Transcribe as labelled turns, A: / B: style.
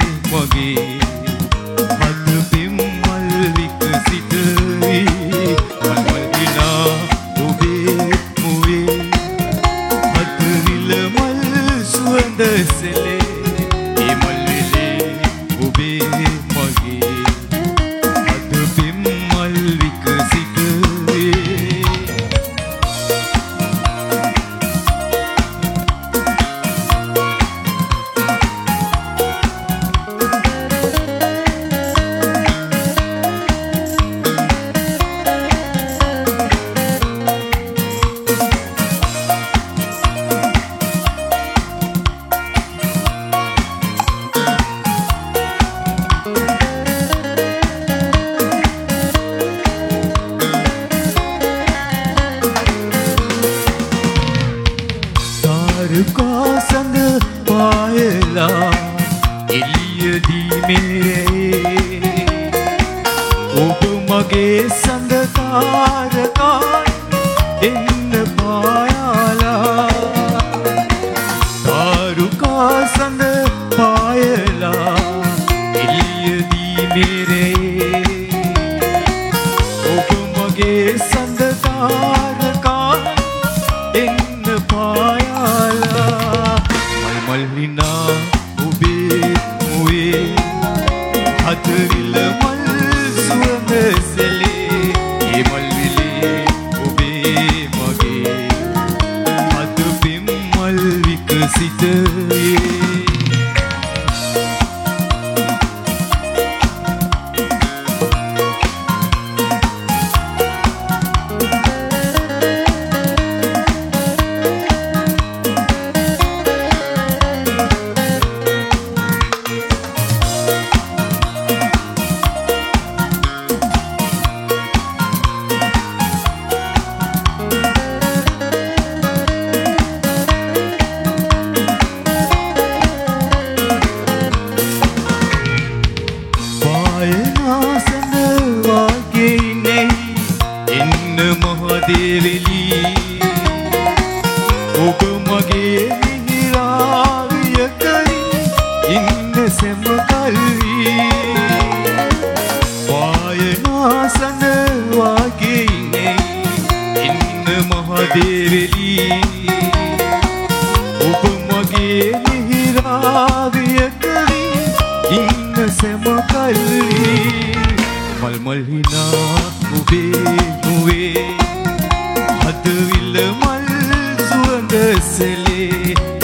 A: මගේ හද පෙම් මල් විකසිතයි මල් හිනා ඔබේ මුවේ හද නිල මල් සුවඳ සෙලේ ඒ මල් වෙලේ ඔබේ මගේ හද පෙම් මල් විකසිතයි तारुका संग पायला එළියදී මේ ඔබ මගේ සංග තාරකා එන්න පායාලා तारुका संग पायला එළියදී මේ ඔබ මගේ සංග තාරකා එන්න පායාලා මල් හිනා ඔබේ මුවේ හද නිල මල් සුවඳ සෙලේ ඒ මල් විලේ ඔබේ මගේ හද පෙම් මල් විකසිතයි මහදේවලි ඔබ මගේ මිහිරාවිය කරින් ඉන්න සැම කල්වි වායනාසන වාගේ ඉන්න මහදේවලි ඔබ මගේ මිහිරාවිය කරින් ඉන්න සැම කල්වි මල් හිනා ඔබේ මුවේ හද විල මල් සුවඳ සෙලේ